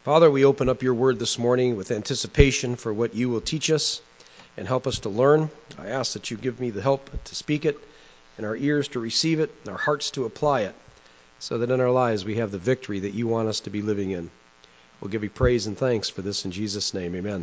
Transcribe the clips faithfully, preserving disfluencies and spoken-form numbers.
Father, we open up your word this morning with anticipation for what you will teach us and help us to learn. I ask that you give me the help to speak it, and our ears to receive it, and our hearts to apply it, so that in our lives we have the victory that you want us to be living in. We'll give you praise and thanks for this in Jesus' name. Amen.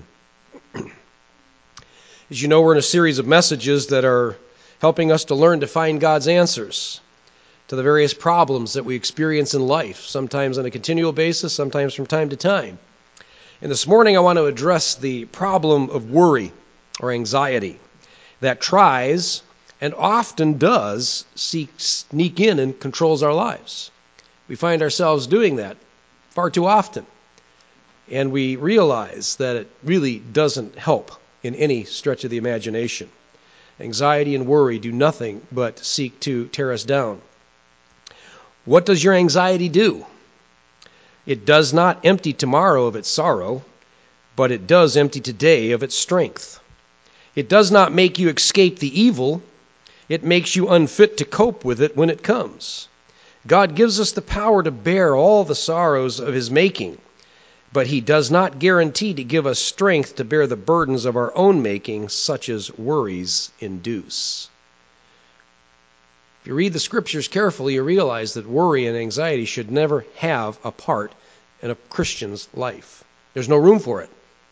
As you know, we're in a series of messages that are helping us to learn to find God's answers to the various problems that we experience in life, sometimes on a continual basis, sometimes from time to time. And this morning I want to address the problem of worry or anxiety that tries and often does seek, sneak in and controls our lives. We find ourselves doing that far too often, and we realize that it really doesn't help in any stretch of the imagination. Anxiety and worry do nothing but seek to tear us down. What does your anxiety do? It does not empty tomorrow of its sorrow, but it does empty today of its strength. It does not make you escape the evil. It makes you unfit to cope with it when it comes. God gives us the power to bear all the sorrows of his making, but he does not guarantee to give us strength to bear the burdens of our own making, such as worries induce. If you read the scriptures carefully, you realize that worry and anxiety should never have a part in a Christian's life. There's no room for it.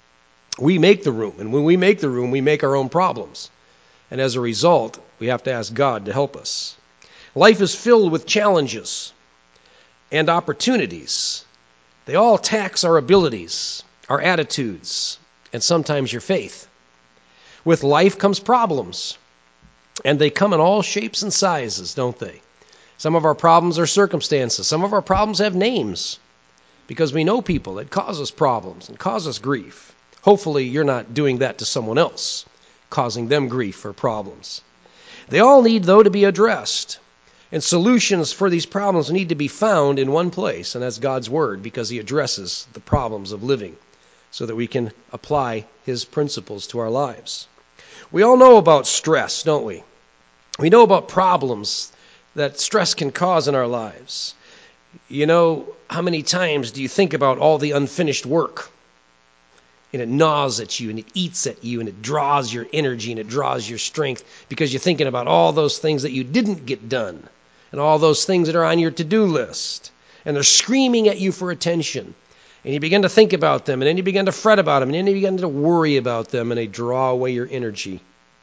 We make the room, and when we make the room, we make our own problems. And as a result, we have to ask God to help us. Life is filled with challenges and opportunities. They all tax our abilities, our attitudes, and sometimes your faith. With life comes problems. And they come in all shapes and sizes, don't they? Some of our problems are circumstances. Some of our problems have names because we know people that cause us problems and cause us grief. Hopefully you're not doing that to someone else, causing them grief or problems. They all need, though, to be addressed. And solutions for these problems need to be found in one place, and that's God's Word, because he addresses the problems of living so that we can apply his principles to our lives. We all know about stress, don't we? We know about problems that stress can cause in our lives. You know, how many times do you think about all the unfinished work? And it gnaws at you, and it eats at you, and it draws your energy, and it draws your strength, because you're thinking about all those things that you didn't get done, and all those things that are on your to-do list. And they're screaming at you for attention. And you begin to think about them, and then you begin to fret about them, and then you begin to worry about them, and they draw away your energy.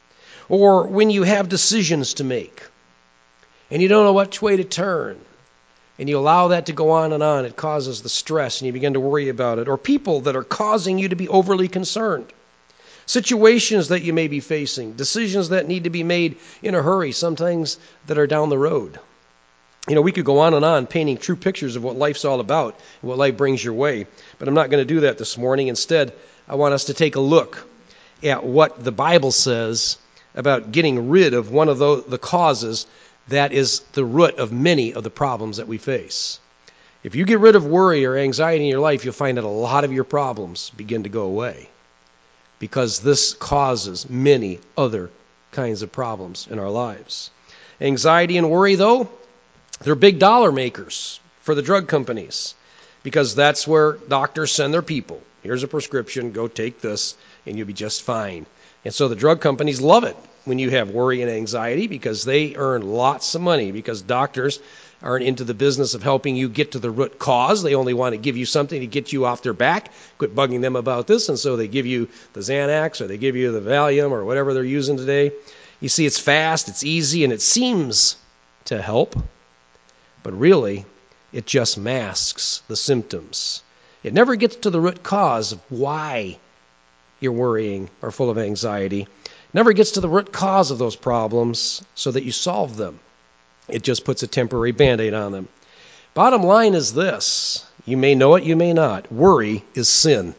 Or when you have decisions to make, and you don't know which way to turn, and you allow that to go on and on, it causes the stress, and you begin to worry about it. Or people that are causing you to be overly concerned. Situations that you may be facing, decisions that need to be made in a hurry, sometimes that are down the road. You know, we could go on and on painting true pictures of what life's all about and what life brings your way, but I'm not going to do that this morning. Instead, I want us to take a look at what the Bible says about getting rid of one of the, the causes that is the root of many of the problems that we face. If you get rid of worry or anxiety in your life, you'll find that a lot of your problems begin to go away, because this causes many other kinds of problems in our lives. Anxiety and worry, though, they're big dollar makers for the drug companies, because that's where doctors send their people. Here's a prescription, go take this, and you'll be just fine. And so the drug companies love it when you have worry and anxiety, because they earn lots of money, because doctors aren't into the business of helping you get to the root cause. They only want to give you something to get you off their back. Quit bugging them about this, and so they give you the Xanax, or they give you the Valium, or whatever they're using today. You see, it's fast, it's easy, and it seems to help. But really, it just masks the symptoms. It never gets to the root cause of why you're worrying or full of anxiety. It never gets to the root cause of those problems so that you solve them. It just puts a temporary Band-Aid on them. Bottom line is this. You may know it, you may not. Worry is sin.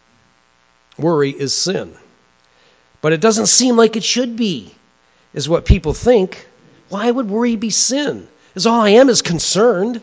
Worry is sin. But it doesn't seem like it should be, is what people think. Why would worry be sin? Is all I am is concerned.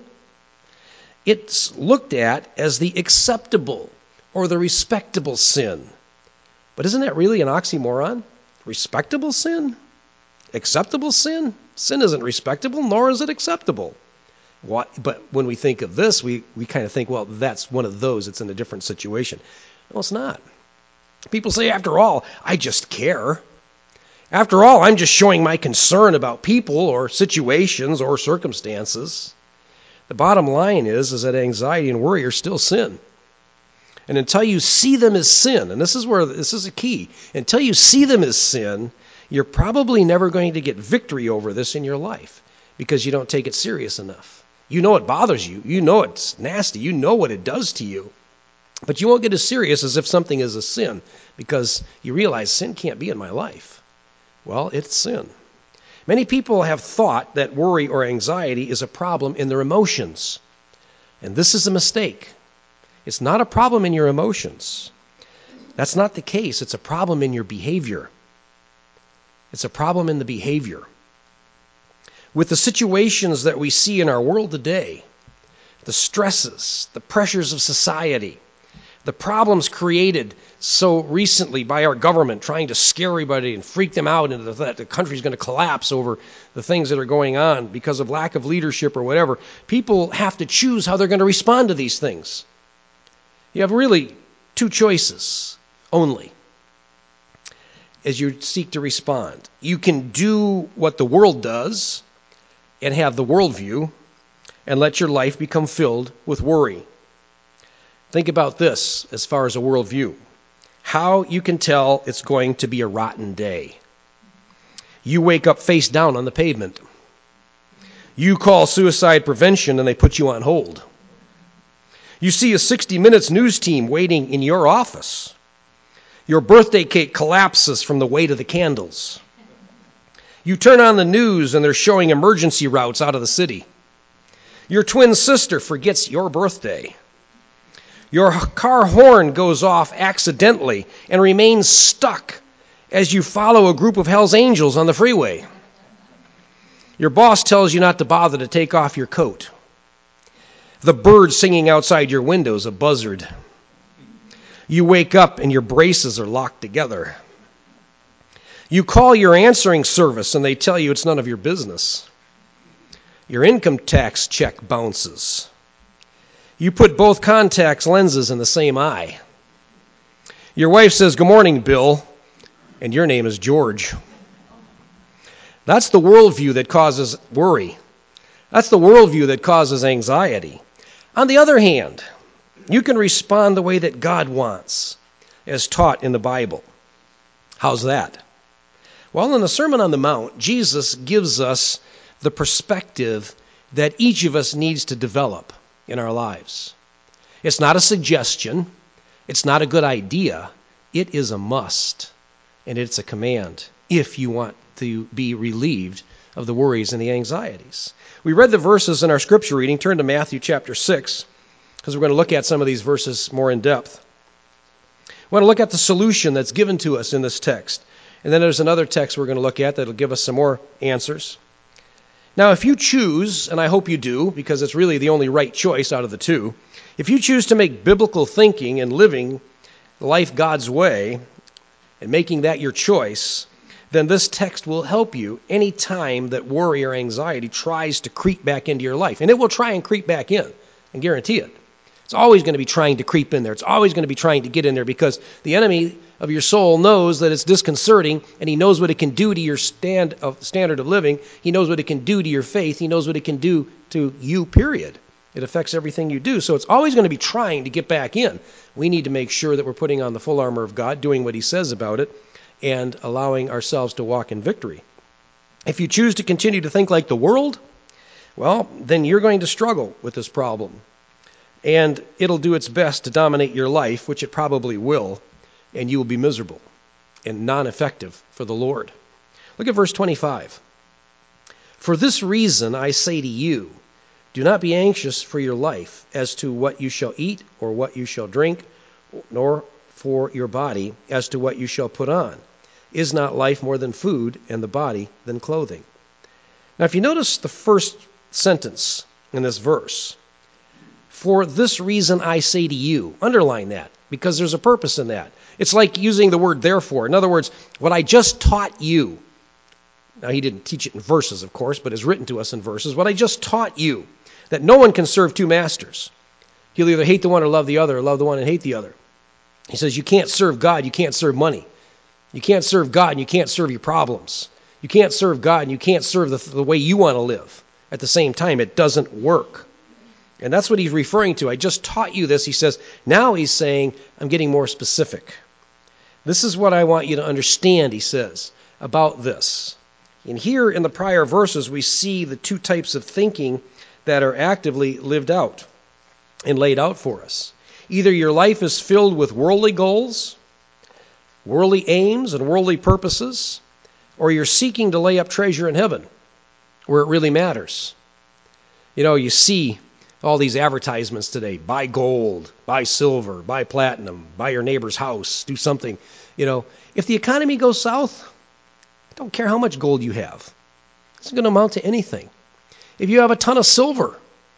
It's looked at as the acceptable or the respectable sin. But isn't that really an oxymoron? Respectable sin? Acceptable sin? Sin isn't respectable, nor is it acceptable. What, but when we think of this, we, we kind of think, well, that's one of those. It's in a different situation. No, it's not. People say, after all, I just care. After all, I'm just showing my concern about people or situations or circumstances. The bottom line is, is that anxiety and worry are still sin. And until you see them as sin, and this is where this is a key, until you see them as sin, you're probably never going to get victory over this in your life because you don't take it serious enough. You know it bothers you. You know it's nasty. You know what it does to you. But you won't get as serious as if something is a sin because you realize sin can't be in my life. Well, it's sin. Many people have thought that worry or anxiety is a problem in their emotions. And this is a mistake. It's not a problem in your emotions. That's not the case. It's a problem in your behavior. It's a problem in the behavior. With the situations that we see in our world today, the stresses, the pressures of society, the problems created so recently by our government trying to scare everybody and freak them out into that the country's going to collapse over the things that are going on because of lack of leadership or whatever, people have to choose how they're going to respond to these things. You have really two choices only as you seek to respond. You can do what the world does and have the worldview and let your life become filled with worry. Think about this as far as a worldview. How you can tell it's going to be a rotten day. You wake up face down on the pavement. You call suicide prevention and they put you on hold. You see a sixty minutes news team waiting in your office. Your birthday cake collapses from the weight of the candles. You turn on the news and they're showing emergency routes out of the city. Your twin sister forgets your birthday. Your car horn goes off accidentally and remains stuck as you follow a group of Hell's Angels on the freeway. Your boss tells you not to bother to take off your coat. The bird singing outside your window is a buzzard. You wake up and your braces are locked together. You call your answering service and they tell you it's none of your business. Your income tax check bounces. You put both contact lenses in the same eye. Your wife says, "Good morning, Bill," and your name is George. That's the worldview that causes worry. That's the worldview that causes anxiety. On the other hand, you can respond the way that God wants, as taught in the Bible. How's that? Well, in the Sermon on the Mount, Jesus gives us the perspective that each of us needs to develop in our lives. It's not a suggestion. It's not a good idea. It is a must, and it's a command if you want to be relieved of the worries and the anxieties. We read the verses in our scripture reading. Turn to Matthew chapter six, because we're going to look at some of these verses more in depth. We want to look at the solution that's given to us in this text. And then there's another text we're going to look at that will give us some more answers. Now, if you choose, and I hope you do, because it's really the only right choice out of the two, if you choose to make biblical thinking and living life God's way and making that your choice, then this text will help you any time that worry or anxiety tries to creep back into your life. And it will try and creep back in, I guarantee it. It's always going to be trying to creep in there. It's always going to be trying to get in there because the enemy of your soul knows that it's disconcerting, and he knows what it can do to your stand of, standard of living. He knows what it can do to your faith. He knows what it can do to you, period. It affects everything you do. So it's always going to be trying to get back in. We need to make sure that we're putting on the full armor of God, doing what he says about it, and allowing ourselves to walk in victory. If you choose to continue to think like the world, well, then you're going to struggle with this problem. And it'll do its best to dominate your life, which it probably will, and you will be miserable and non-effective for the Lord. Look at verse twenty-five. For this reason I say to you, do not be anxious for your life as to what you shall eat or what you shall drink, nor for your body as to what you shall put on. Is not life more than food, and the body than clothing? Now, if you notice the first sentence in this verse, for this reason I say to you, underline that, because there's a purpose in that. It's like using the word therefore. In other words, what I just taught you, Now, he didn't teach it in verses, of course, but it's written to us in verses. What I just taught you, that no one can serve two masters. He'll either hate the one or love the other, or love the one and hate the other. He says you can't serve God, you can't serve money. You can't serve God and you can't serve your problems. You can't serve God and you can't serve the, the way you want to live at the same time. It doesn't work. And that's what he's referring to. I just taught you this. He says, now he's saying, I'm getting more specific. This is what I want you to understand, he says, about this. And here in the prior verses, we see the two types of thinking that are actively lived out and laid out for us. Either your life is filled with worldly goals, worldly aims, and worldly purposes, or you're seeking to lay up treasure in heaven where it really matters. You know, you see all these advertisements today. Buy gold, buy silver, buy platinum, buy your neighbor's house, do something. You know, if the economy goes south, I don't care how much gold you have. It's going to amount to anything. If you have a ton of silver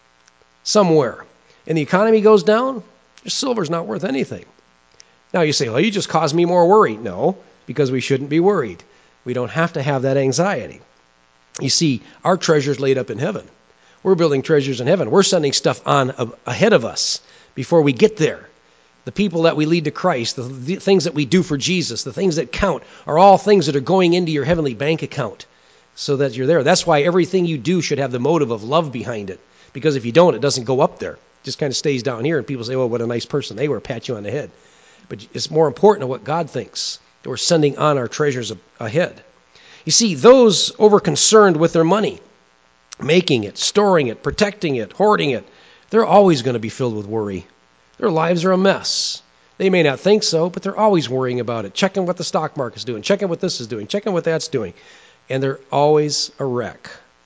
somewhere and the economy goes down, your silver's not worth anything. Now you say, well, you just caused me more worry. No, because we shouldn't be worried. We don't have to have that anxiety. You see, our treasure's laid up in heaven. We're building treasures in heaven. We're sending stuff on ahead of us before we get there. The people that we lead to Christ, the, the things that we do for Jesus, the things that count are all things that are going into your heavenly bank account so that you're there. That's why everything you do should have the motive of love behind it. Because if you don't, it doesn't go up there. It just kind of stays down here and people say, oh, what a nice person they were, pat you on the head. But it's more important to what God thinks that we're sending on our treasures ahead. You see, those over-concerned with their money, making it, storing it, protecting it, hoarding it, they're always going to be filled with worry. Their lives are a mess. They may not think so, but they're always worrying about it, checking what the stock market's doing, checking what this is doing, checking what that's doing, and they're always a wreck.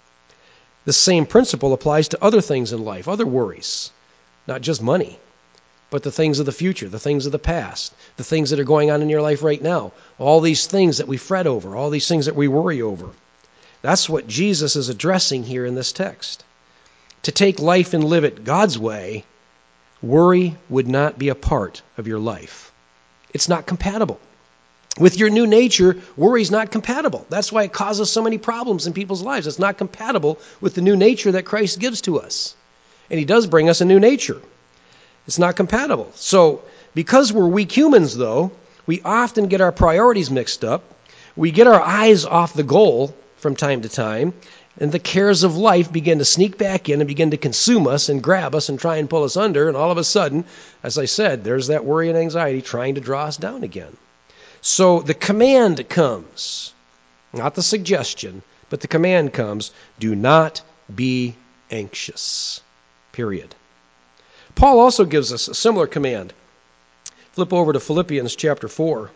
The same principle applies to other things in life, other worries, not just money, but the things of the future, the things of the past, the things that are going on in your life right now, all these things that we fret over, all these things that we worry over. That's what Jesus is addressing here in this text. To take life and live it God's way, worry would not be a part of your life. It's not compatible. With your new nature, worry is not compatible. That's why it causes so many problems in people's lives. It's not compatible with the new nature that Christ gives to us. And he does bring us a new nature. It's not compatible. So, because we're weak humans, though, we often get our priorities mixed up. We get our eyes off the goal from time to time, and the cares of life begin to sneak back in and begin to consume us and grab us and try and pull us under, and all of a sudden, as I said, there's that worry and anxiety trying to draw us down again. So the command comes, not the suggestion, but the command comes, do not be anxious, period. Paul also gives us a similar command. Flip over to Philippians chapter four.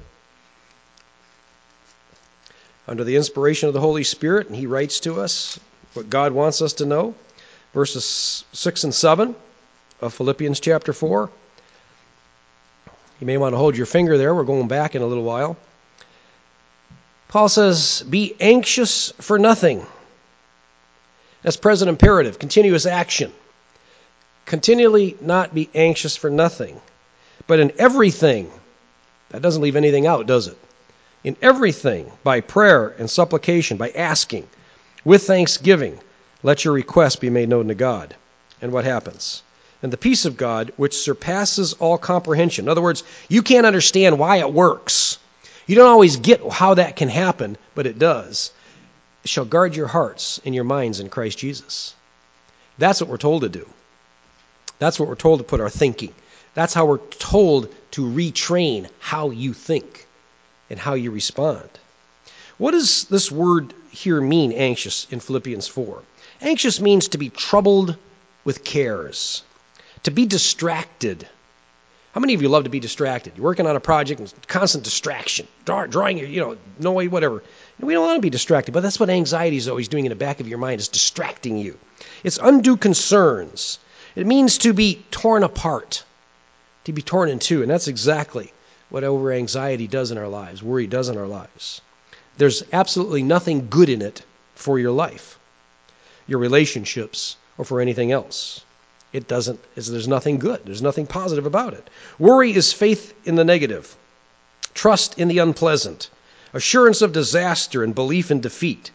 Under the inspiration of the Holy Spirit, and he writes to us what God wants us to know. Verses six and seven of Philippians chapter four. You may want to hold your finger there. We're going back in a little while. Paul says, be anxious for nothing. That's present imperative, continuous action. Continually not be anxious for nothing, but in everything. That doesn't leave anything out, does it? In everything, by prayer and supplication, by asking, with thanksgiving, let your requests be made known to God. And what happens? And the peace of God, which surpasses all comprehension. In other words, you can't understand why it works. You don't always get how that can happen, but it does. It shall guard your hearts and your minds in Christ Jesus. That's what we're told to do. That's what we're told to put our thinking. That's how we're told to retrain how you think and how you respond. What does this word here mean, anxious, in Philippians four? Anxious means to be troubled with cares, to be distracted. How many of you love to be distracted? You're working on a project and constant distraction, draw, drawing your, you know, noise, whatever. And we don't want to be distracted, but that's what anxiety is always doing in the back of your mind, is distracting you. It's undue concerns. It means to be torn apart, to be torn in two, and that's exactly what over anxiety does in our lives, worry does in our lives. There's absolutely nothing good in it for your life, your relationships, or for anything else. It doesn't, there's nothing good. There's nothing positive about it. Worry is faith in the negative, trust in the unpleasant, assurance of disaster and belief in defeat,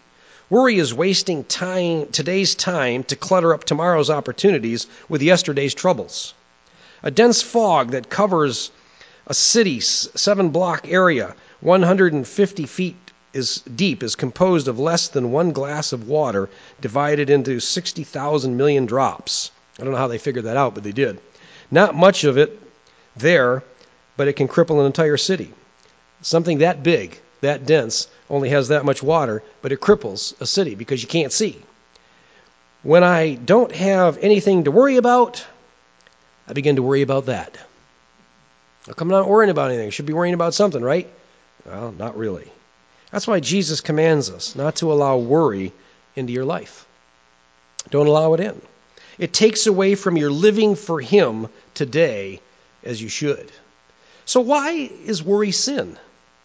Worry is wasting time, today's time to clutter up tomorrow's opportunities with yesterday's troubles. A dense fog that covers a city, seven-block area, one hundred fifty feet is deep, is composed of less than one glass of water divided into sixty thousand million drops. I don't know how they figured that out, but they did. Not much of it there, but it can cripple an entire city. Something that big, that dense, only has that much water, but it cripples a city because you can't see. When I don't have anything to worry about, I begin to worry about that. How come I'm not worrying about anything? I should be worrying about something, right? Well, not really. That's why Jesus commands us not to allow worry into your life. Don't allow it in. It takes away from your living for Him today as you should. So why is worry sin?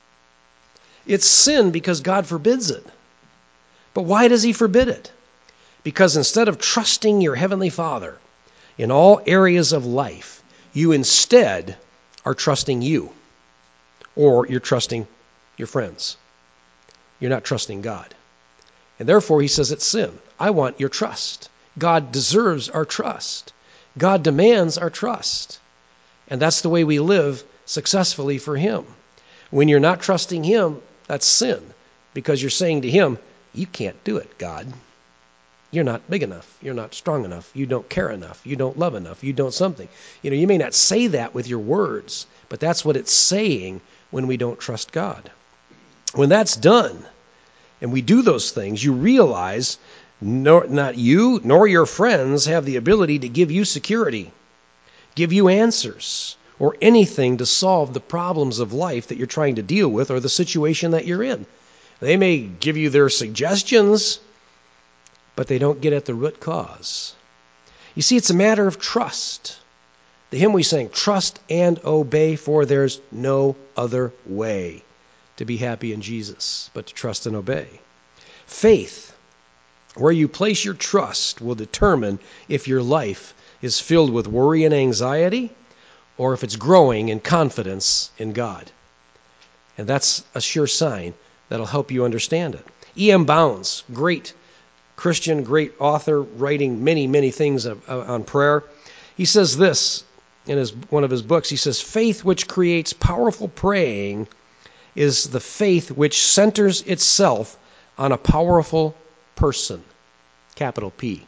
It's sin because God forbids it. But why does He forbid it? Because instead of trusting your Heavenly Father in all areas of life, you instead are trusting you, or you're trusting your friends. You're not trusting God. And therefore, He says it's sin. I want your trust. God deserves our trust. God demands our trust. And that's the way we live successfully for Him. When you're not trusting Him, that's sin, because you're saying to Him, you can't do it, God. You're not big enough. You're not strong enough. You don't care enough. You don't love enough. You don't something. You know, you may not say that with your words, but that's what it's saying when we don't trust God. When that's done, and we do those things, you realize nor, not you nor your friends have the ability to give you security, give you answers, or anything to solve the problems of life that you're trying to deal with or the situation that you're in. They may give you their suggestions, but they don't get at the root cause. You see, it's a matter of trust. The hymn we sang, trust and obey, for there's no other way to be happy in Jesus but to trust and obey. Faith, where you place your trust, will determine if your life is filled with worry and anxiety or if it's growing in confidence in God. And that's a sure sign that'll help you understand it. E M. Bounds, great Christian, great author, writing many, many things on prayer. He says this in his one of his books. He says, faith which creates powerful praying is the faith which centers itself on a powerful person, capital P.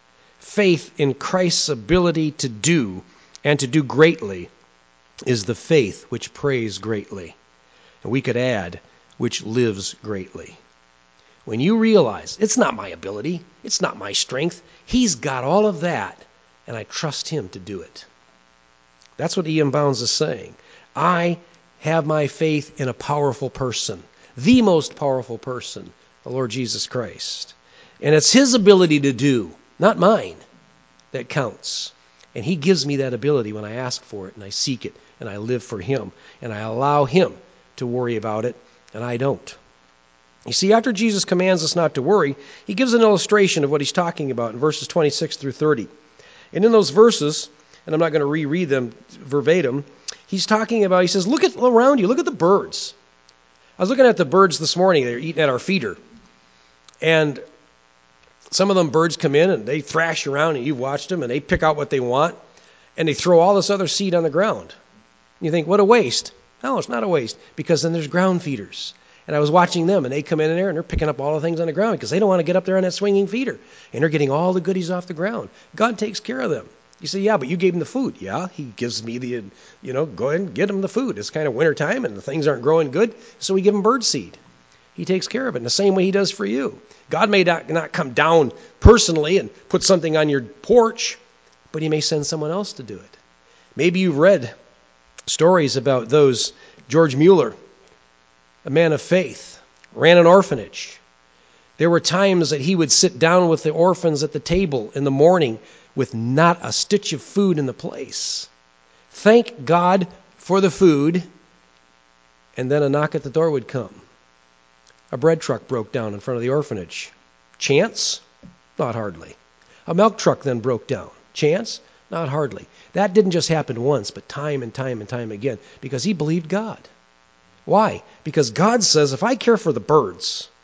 Faith in Christ's ability to do and to do greatly is the faith which prays greatly. And we could add, which lives greatly. When you realize it's not my ability, it's not my strength, He's got all of that, and I trust Him to do it. That's what E M. Bounds is saying. I have my faith in a powerful person, the most powerful person, the Lord Jesus Christ. And it's His ability to do, not mine, that counts. And He gives me that ability when I ask for it, and I seek it, and I live for Him, and I allow Him to worry about it, and I don't. You see, after Jesus commands us not to worry, He gives an illustration of what He's talking about in verses twenty-six through thirty. And in those verses, and I'm not going to reread them verbatim, He's talking about, He says, look at around you, look at the birds. I was looking at the birds this morning. They're eating at our feeder. And some of them birds come in and they thrash around, and you've watched them, and they pick out what they want, and they throw all this other seed on the ground. And you think, what a waste. No, it's not a waste, because then there's ground feeders. And I was watching them, and they come in there, and they're picking up all the things on the ground because they don't want to get up there on that swinging feeder. And they're getting all the goodies off the ground. God takes care of them. You say, yeah, but you gave them the food. Yeah, He gives me the, you know, go ahead and get them the food. It's kind of winter time, and the things aren't growing good, so we give them bird seed. He takes care of it in the same way He does for you. God may not, not come down personally and put something on your porch, but He may send someone else to do it. Maybe you've read stories about those, George Mueller, a man of faith, ran an orphanage. There were times that he would sit down with the orphans at the table in the morning with not a stitch of food in the place. Thank God for the food, and then a knock at the door would come. A bread truck broke down in front of the orphanage. Chance? Not hardly. A milk truck then broke down. Chance? Not hardly. That didn't just happen once, but time and time and time again, because he believed God. Why? Because God says, if I care for the birds,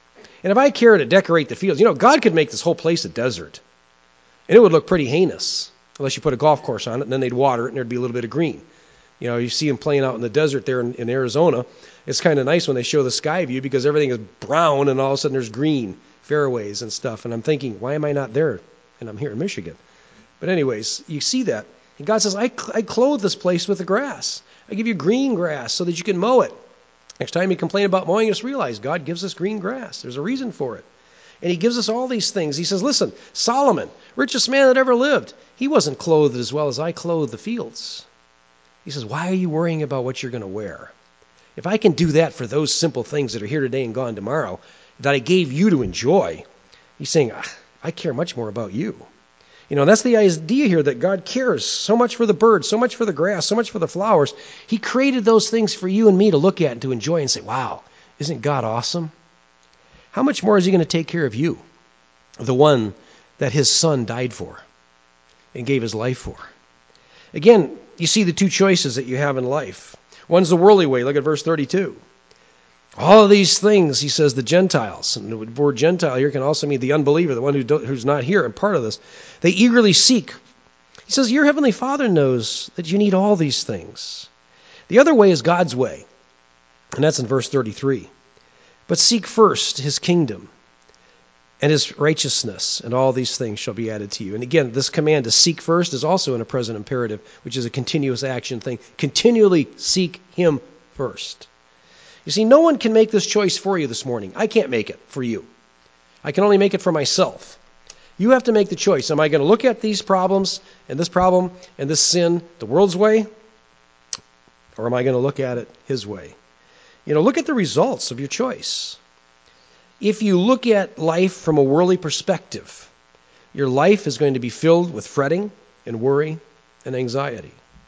And if I care to decorate the fields, you know, God could make this whole place a desert. And it would look pretty heinous, unless you put a golf course on it, and then they'd water it, and there'd be a little bit of green. You know, you see them playing out in the desert there in, in Arizona. It's kind of nice when they show the sky view because everything is brown, and all of a sudden there's green fairways and stuff. And I'm thinking, why am I not there? And I'm here in Michigan. But anyways, you see that. And God says, I, I clothe this place with the grass. I give you green grass so that you can mow it. Next time you complain about mowing, just realize God gives us green grass. There's a reason for it. And he gives us all these things. He says, listen, Solomon, richest man that ever lived, he wasn't clothed as well as I clothe the fields. He says, why are you worrying about what you're going to wear? If I can do that for those simple things that are here today and gone tomorrow, that I gave you to enjoy, he's saying, I care much more about you. You know, that's the idea here, that God cares so much for the birds, so much for the grass, so much for the flowers. He created those things for you and me to look at and to enjoy and say, wow, isn't God awesome? How much more is he going to take care of you, the one that his son died for and gave his life for? Again, you see the two choices that you have in life. One's the worldly way. Look at verse thirty-two. All of these things, he says, the Gentiles, and the word Gentile here can also mean the unbeliever, the one who don't, who's not here and part of this, they eagerly seek. He says, your heavenly Father knows that you need all these things. The other way is God's way, and that's in verse thirty-three. But seek first his kingdom and his righteousness, and all these things shall be added to you. And again, this command to seek first is also in a present imperative, which is a continuous action thing. Continually seek him first. You see, no one can make this choice for you this morning. I can't make it for you. I can only make it for myself. You have to make the choice. Am I going to look at these problems and this problem and this sin the world's way? Or am I going to look at it his way? You know, look at the results of your choice. If you look at life from a worldly perspective, your life is going to be filled with fretting and worry and anxiety.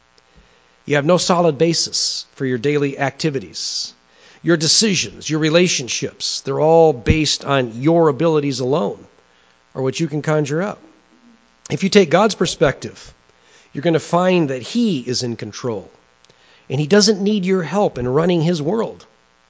You have no solid basis for your daily activities. Your decisions, your relationships, they're all based on your abilities alone or what you can conjure up. If you take God's perspective, you're going to find that he is in control. And he doesn't need your help in running his world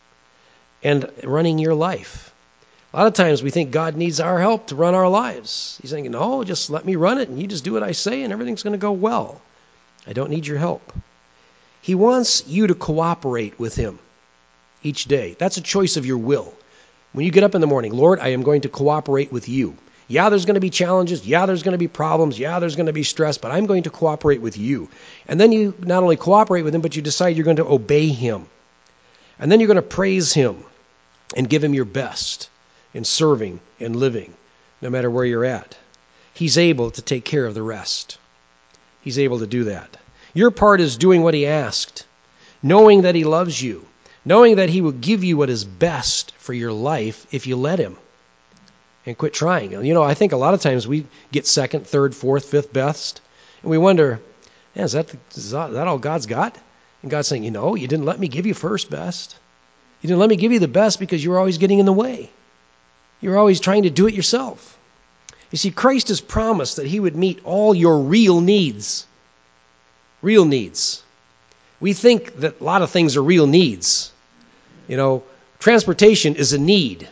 and running your life. A lot of times we think God needs our help to run our lives. He's saying, no, just let me run it and you just do what I say and everything's going to go well. I don't need your help. He wants you to cooperate with him each day. That's a choice of your will. When you get up in the morning, Lord, I am going to cooperate with you. Yeah, there's going to be challenges. Yeah, there's going to be problems. Yeah, there's going to be stress, but I'm going to cooperate with you. And then you not only cooperate with him, but you decide you're going to obey him. And then you're going to praise him and give him your best in serving and living, no matter where you're at. He's able to take care of the rest. He's able to do that. Your part is doing what he asked, knowing that he loves you, knowing that he will give you what is best for your life if you let him. And quit trying. You know, I think a lot of times we get second, third, fourth, fifth best, and we wonder, yeah, is that, is that all God's got? And God's saying, you know, you didn't let me give you first best. You didn't let me give you the best because you were always getting in the way. You were always trying to do it yourself. You see, Christ has promised that he would meet all your real needs. Real needs. We think that a lot of things are real needs. You know, transportation is a need.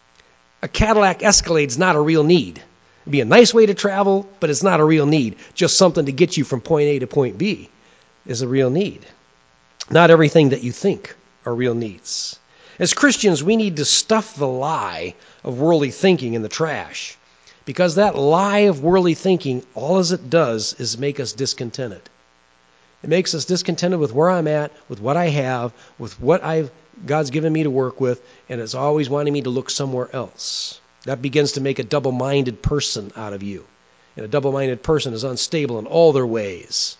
A Cadillac Escalade's not a real need. It'd be a nice way to travel, but it's not a real need. Just something to get you from point A to point B is a real need. Not everything that you think are real needs. As Christians, we need to stuff the lie of worldly thinking in the trash, because that lie of worldly thinking, all as it does is make us discontented. It makes us discontented with where I'm at, with what I have, with what I've God's given me to work with, and it's always wanting me to look somewhere else. That begins to make a double-minded person out of you. And a double-minded person is unstable in all their ways.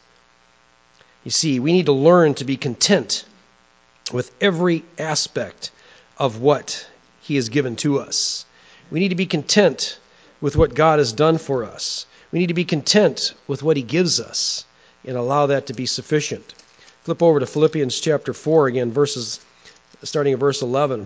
You see, we need to learn to be content with every aspect of what he has given to us. We need to be content with what God has done for us. We need to be content with what he gives us and allow that to be sufficient. Flip over to Philippians chapter four again, verses starting at verse eleven.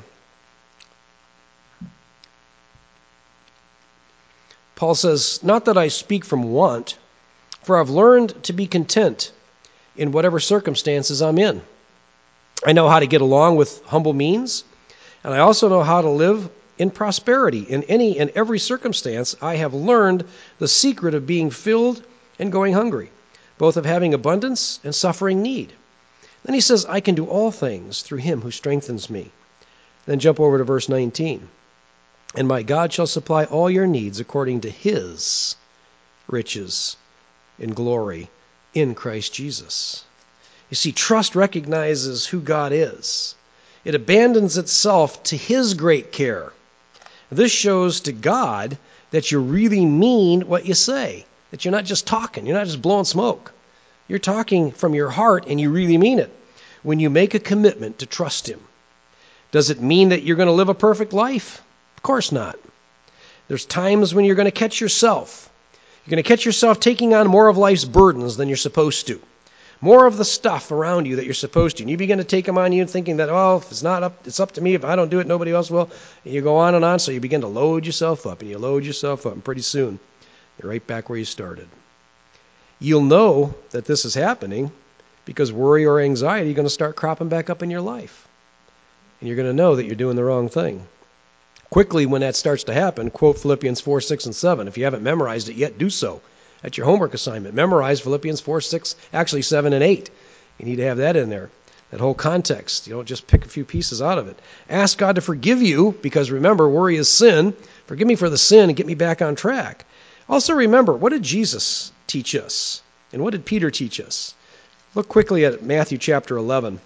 Paul says, not that I speak from want, for I've learned to be content in whatever circumstances I'm in. I know how to get along with humble means, and I also know how to live in prosperity. In any and every circumstance, I have learned the secret of being filled and going hungry, both of having abundance and suffering need. Then he says, I can do all things through him who strengthens me. Then jump over to verse nineteen. And my God shall supply all your needs according to his riches in glory in Christ Jesus. You see, trust recognizes who God is. It abandons itself to his great care. This shows to God that you really mean what you say, that you're not just talking, you're not just blowing smoke. You're talking from your heart and you really mean it when you make a commitment to trust him. Does it mean that you're going to live a perfect life? Of course not. There's times when you're going to catch yourself. You're going to catch yourself taking on more of life's burdens than you're supposed to. More of the stuff around you that you're supposed to. And you begin to take them on you thinking that, oh, if it's not up, it's up to me. If I don't do it, nobody else will. And you go on and on. So you begin to load yourself up and you load yourself up. And pretty soon, you're right back where you started. You'll know that this is happening because worry or anxiety is going to start cropping back up in your life. And you're going to know that you're doing the wrong thing. Quickly, when that starts to happen, quote Philippians four, six, and seven. If you haven't memorized it yet, do so. That's your homework assignment. Memorize Philippians four, six, actually seven and eight. You need to have that in there, that whole context. You don't just pick a few pieces out of it. Ask God to forgive you, because remember, worry is sin. Forgive me for the sin and get me back on track. Also remember, what did Jesus teach us? And what did Peter teach us? Look quickly at Matthew chapter eleven.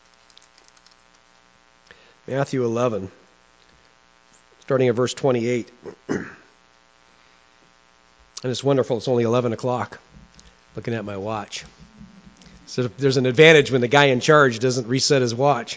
Matthew eleven, starting at verse twenty-eight. And it's wonderful, it's only eleven o'clock, looking at my watch. So there's an advantage when the guy in charge doesn't reset his watch.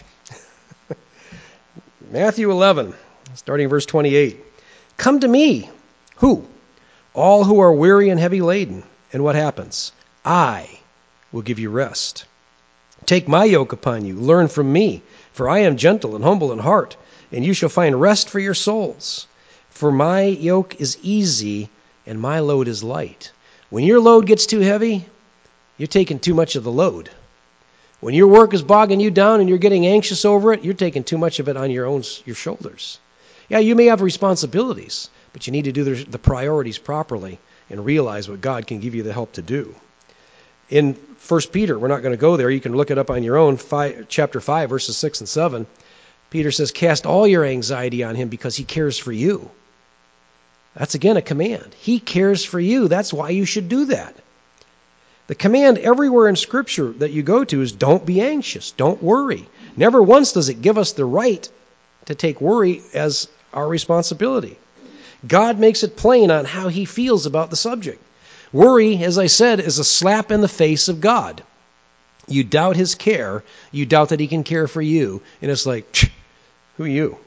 Matthew eleven, starting at verse twenty-eight. Come to me. Who? All who are weary and heavy laden. And what happens? I will give you rest. Take my yoke upon you. Learn from me, for I am gentle and humble in heart, and you shall find rest for your souls. For my yoke is easy and my load is light. When your load gets too heavy, you're taking too much of the load. When your work is bogging you down and you're getting anxious over it, you're taking too much of it on your own your shoulders. Yeah, you may have responsibilities, but you need to do the, the priorities properly and realize what God can give you the help to do. In First Peter, we're not going to go there. You can look it up on your own, five, chapter five, verses six and seven. Peter says, cast all your anxiety on him because he cares for you. That's again a command. He cares for you. That's why you should do that. The command everywhere in Scripture that you go to is don't be anxious, don't worry. Never once does it give us the right to take worry as our responsibility. God makes it plain on how he feels about the subject. Worry, as I said, is a slap in the face of God. You doubt his care, you doubt that he can care for you, and it's like, who are you?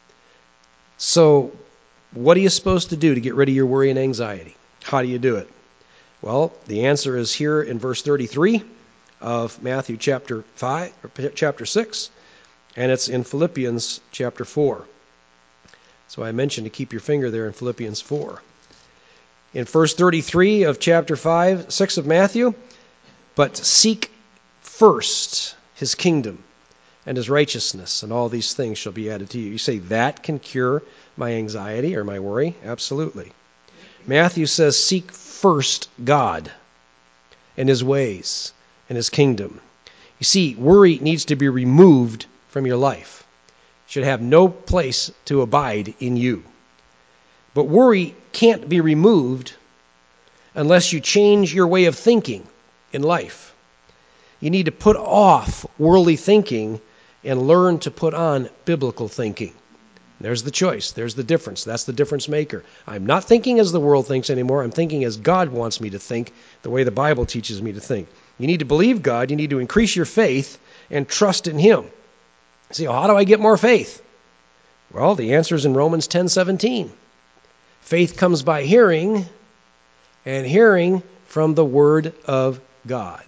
So, what are you supposed to do to get rid of your worry and anxiety? How do you do it? Well, the answer is here in verse thirty-three of Matthew chapter five or chapter six, and it's in Philippians chapter four. So I mentioned to keep your finger there in Philippians four. In verse thirty-three of chapter five, six of Matthew, but seek first his kingdom and his righteousness, and all these things shall be added to you. You say, that can cure my anxiety or my worry? Absolutely. Matthew says, seek first God and his ways and his kingdom. You see, worry needs to be removed from your life. It should have no place to abide in you. But worry can't be removed unless you change your way of thinking in life. You need to put off worldly thinking and learn to put on biblical thinking. There's the choice. There's the difference. That's the difference maker. I'm not thinking as the world thinks anymore. I'm thinking as God wants me to think, the way the Bible teaches me to think. You need to believe God. You need to increase your faith and trust in him. See, well, how do I get more faith? Well, the answer is in Romans ten seventeen. Faith comes by hearing, and hearing from the Word of God.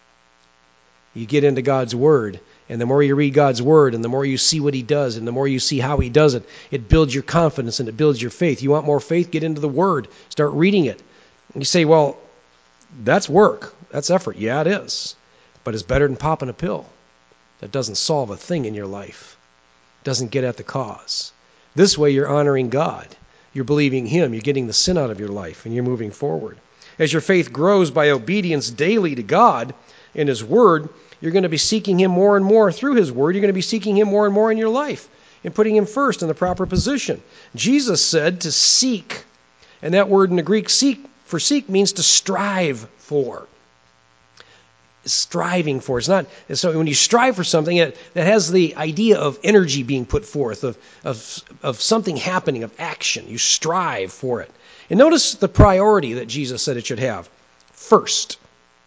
You get into God's Word, and the more you read God's Word, and the more you see what he does, and the more you see how he does it, it builds your confidence and it builds your faith. You want more faith? Get into the Word. Start reading it. And you say, well, that's work. That's effort. Yeah, it is. But it's better than popping a pill. That doesn't solve a thing in your life. Doesn't get at the cause. This way you're honoring God. You're believing Him. You're getting the sin out of your life, and you're moving forward. As your faith grows by obedience daily to God and His Word, you're going to be seeking Him more and more through His Word. You're going to be seeking Him more and more in your life and putting Him first in the proper position. Jesus said to seek, and that word in the Greek, seek, for seek means to strive for. Striving for. It's not, so when you strive for something, it, that has the idea of energy being put forth, of, of, of something happening, of action. You strive for it. And notice the priority that Jesus said it should have. First.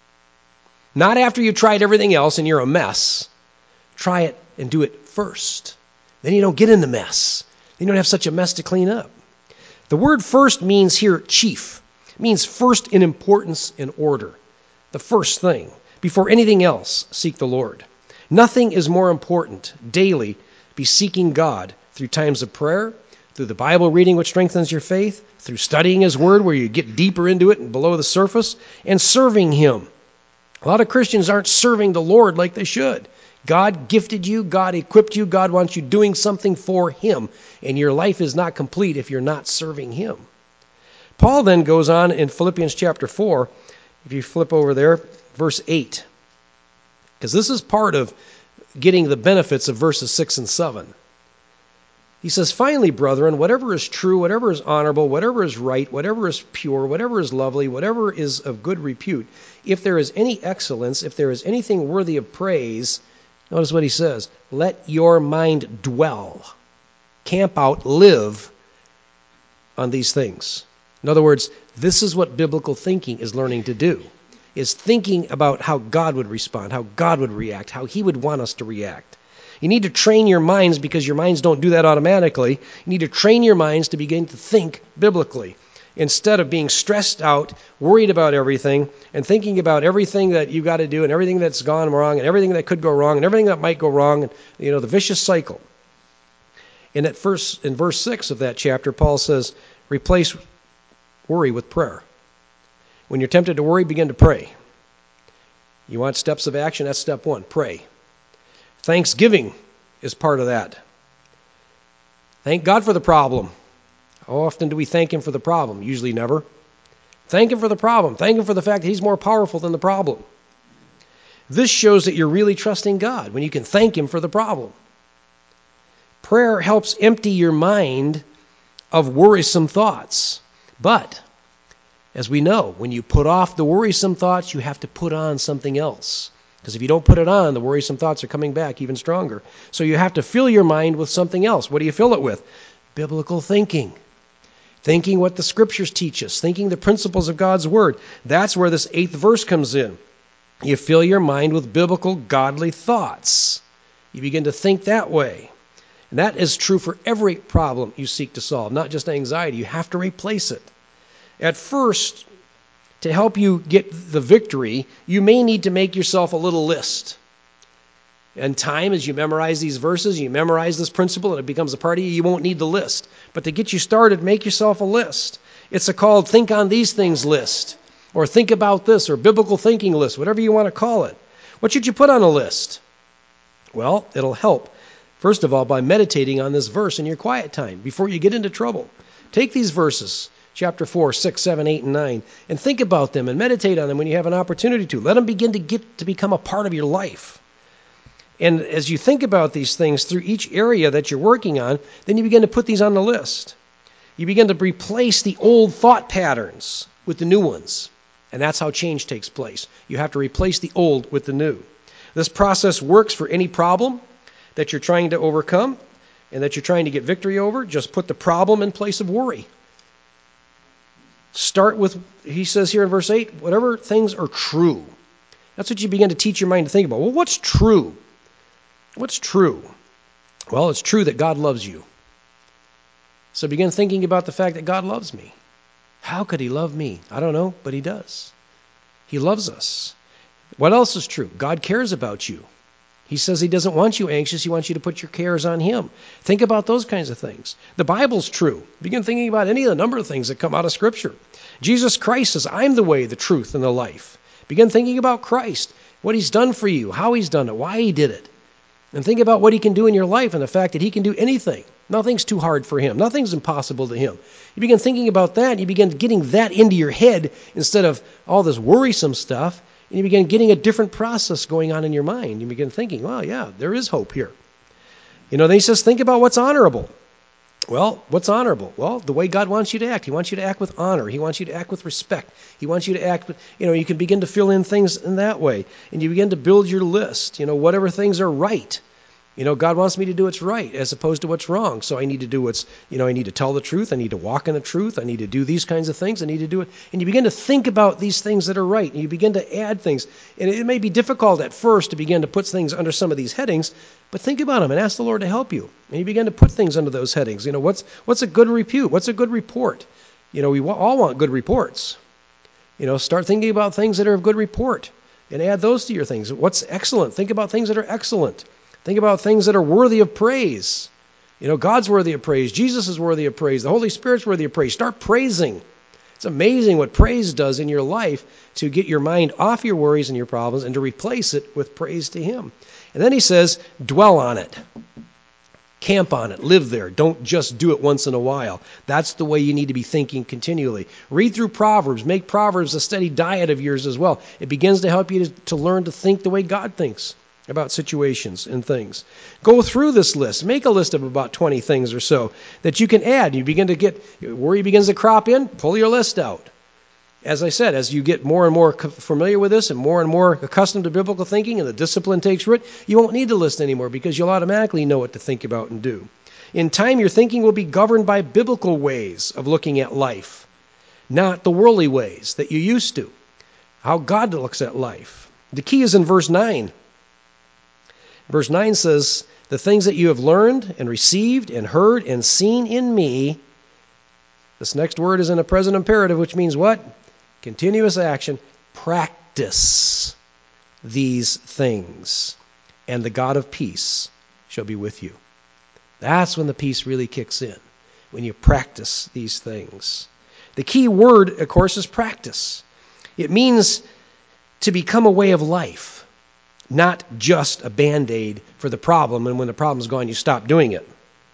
Not after you've tried everything else and you're a mess. Try it and do it first. Then you don't get in the mess. You don't have such a mess to clean up. The word first means here chief. It means first in importance and order. The first thing. Before anything else, seek the Lord. Nothing is more important. Daily, be seeking God through times of prayer, through the Bible reading which strengthens your faith, through studying His Word where you get deeper into it and below the surface, and serving Him. A lot of Christians aren't serving the Lord like they should. God gifted you, God equipped you, God wants you doing something for Him, and your life is not complete if you're not serving Him. Paul then goes on in Philippians chapter four, if you flip over there, verse eight, because this is part of getting the benefits of verses six and seven. He says, finally, brethren, whatever is true, whatever is honorable, whatever is right, whatever is pure, whatever is lovely, whatever is of good repute, if there is any excellence, if there is anything worthy of praise, notice what he says, let your mind dwell, camp out, live on these things. In other words, this is what biblical thinking is learning to do, is thinking about how God would respond, how God would react, how He would want us to react. You need to train your minds, because your minds don't do that automatically. You need to train your minds to begin to think biblically instead of being stressed out, worried about everything, and thinking about everything that you've got to do and everything that's gone wrong and everything that could go wrong and everything that might go wrong, and, you know, the vicious cycle. And at first, in verse six of that chapter, Paul says, replace worry with prayer. When you're tempted to worry, begin to pray. You want steps of action? That's step one. Pray. Thanksgiving is part of that. Thank God for the problem. How often do we thank Him for the problem? Usually never. Thank Him for the problem. Thank Him for the fact that He's more powerful than the problem. This shows that you're really trusting God when you can thank Him for the problem. Prayer helps empty your mind of worrisome thoughts. But as we know, when you put off the worrisome thoughts, you have to put on something else. Because if you don't put it on, the worrisome thoughts are coming back even stronger. So you have to fill your mind with something else. What do you fill it with? Biblical thinking. Thinking what the Scriptures teach us. Thinking the principles of God's Word. That's where this eighth verse comes in. You fill your mind with biblical, godly thoughts. You begin to think that way. And that is true for every problem you seek to solve, not just anxiety. You have to replace it. At first, to help you get the victory, you may need to make yourself a little list. And time, as you memorize these verses, you memorize this principle, and it becomes a part of you, you won't need the list. But to get you started, make yourself a list. It's a called think on these things list, or think about this, or biblical thinking list, whatever you want to call it. What should you put on a list? Well, it'll help, first of all, by meditating on this verse in your quiet time before you get into trouble. Take these verses, chapter four, six, seven, eight, and nine, and think about them and meditate on them when you have an opportunity to. Let them begin to get to become a part of your life. And as you think about these things through each area that you're working on, then you begin to put these on the list. You begin to replace the old thought patterns with the new ones. And that's how change takes place. You have to replace the old with the new. This process works for any problem that you're trying to overcome and that you're trying to get victory over. Just put the problem in place of worry. Start with, he says here in verse eight, whatever things are true. That's what you begin to teach your mind to think about. Well, what's true? What's true? Well, it's true that God loves you. So begin thinking about the fact that God loves me. How could He love me? I don't know, but He does. He loves us. What else is true? God cares about you. He says He doesn't want you anxious. He wants you to put your cares on Him. Think about those kinds of things. The Bible's true. Begin thinking about any of the number of things that come out of Scripture. Jesus Christ says, I'm the way, the truth, and the life. Begin thinking about Christ, what He's done for you, how He's done it, why He did it. And think about what He can do in your life and the fact that He can do anything. Nothing's too hard for him. Nothing's impossible to him. You begin thinking about that. You begin getting that into your head instead of all this worrisome stuff. And you begin getting a different process going on in your mind. You begin thinking, well, yeah, there is hope here. You know, then he says, think about what's honorable. Well, what's honorable? Well, the way God wants you to act. He wants you to act with honor. He wants you to act with respect. He wants you to act with, you know, you can begin to fill in things in that way. And you begin to build your list, you know, whatever things are right. You know, God wants me to do what's right as opposed to what's wrong. So I need to do what's, you know, I need to tell the truth. I need to walk in the truth. I need to do these kinds of things. I need to do it. And you begin to think about these things that are right. And you begin to add things. And it may be difficult at first to begin to put things under some of these headings, but think about them and ask the Lord to help you. And you begin to put things under those headings. You know, what's what's a good repute? What's a good report? You know, we all want good reports. You know, start thinking about things that are of good report and add those to your things. What's excellent? Think about things that are excellent. Think about things that are worthy of praise. You know, God's worthy of praise. Jesus is worthy of praise. The Holy Spirit's worthy of praise. Start praising. It's amazing what praise does in your life to get your mind off your worries and your problems and to replace it with praise to Him. And then he says, dwell on it. Camp on it. Live there. Don't just do it once in a while. That's the way you need to be thinking continually. Read through Proverbs. Make Proverbs a steady diet of yours as well. It begins to help you to, to learn to think the way God thinks about situations and things. Go through this list. Make a list of about twenty things or so that you can add. You begin to get, worry begins to crop in, pull your list out. As I said, as you get more and more familiar with this and more and more accustomed to biblical thinking and the discipline takes root, you won't need the list anymore because you'll automatically know what to think about and do. In time, your thinking will be governed by biblical ways of looking at life, not the worldly ways that you used to, how God looks at life. The key is in verse nine. Verse nine says, the things that you have learned and received and heard and seen in me. This next word is in a present imperative, which means what? Continuous action. Practice these things, and the God of peace shall be with you. That's when the peace really kicks in, when you practice these things. The key word, of course, is practice. It means to become a way of life. Not just a Band-Aid for the problem, and when the problem's gone, you stop doing it.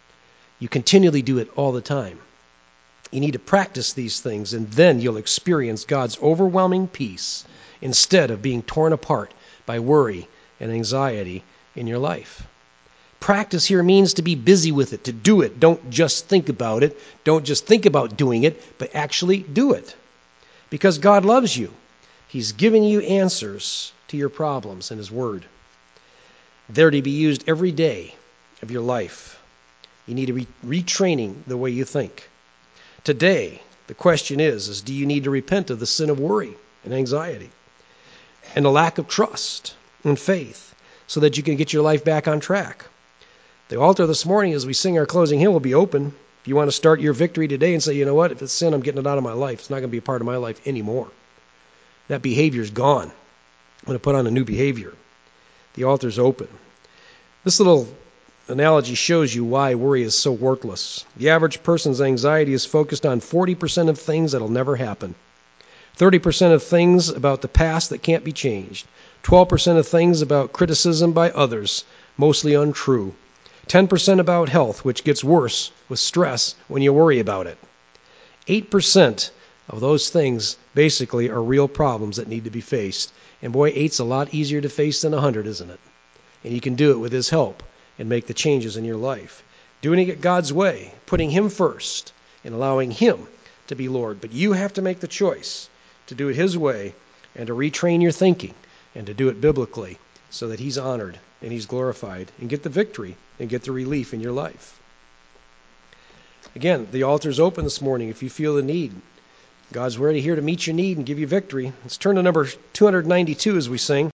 You continually do it all the time. You need to practice these things, and then you'll experience God's overwhelming peace instead of being torn apart by worry and anxiety in your life. Practice here means to be busy with it, to do it. Don't just think about it. Don't just think about doing it, but actually do it. Because God loves you. He's given you answers to your problems in His Word. They're to be used every day of your life. You need to be retraining the way you think. Today, the question is, is do you need to repent of the sin of worry and anxiety and a lack of trust and faith so that you can get your life back on track? The altar this morning, as we sing our closing hymn, will be open. If you want to start your victory today and say, you know what, if it's sin, I'm getting it out of my life. It's not going to be a part of my life anymore. That behavior's gone. I'm going to put on a new behavior. The altar's open. This little analogy shows you why worry is so worthless. The average person's anxiety is focused on forty percent of things that'll never happen, thirty percent of things about the past that can't be changed, twelve percent of things about criticism by others, mostly untrue, ten percent about health, which gets worse with stress when you worry about it. eight percent of those things basically are real problems that need to be faced. And boy, eight's a lot easier to face than one hundred, isn't it? And you can do it with His help and make the changes in your life. Doing it God's way, putting Him first and allowing Him to be Lord. But you have to make the choice to do it His way and to retrain your thinking and to do it biblically so that He's honored and He's glorified and get the victory and get the relief in your life. Again, the altar's open this morning if you feel the need. God's ready here to meet your need and give you victory. Let's turn to number two ninety-two as we sing.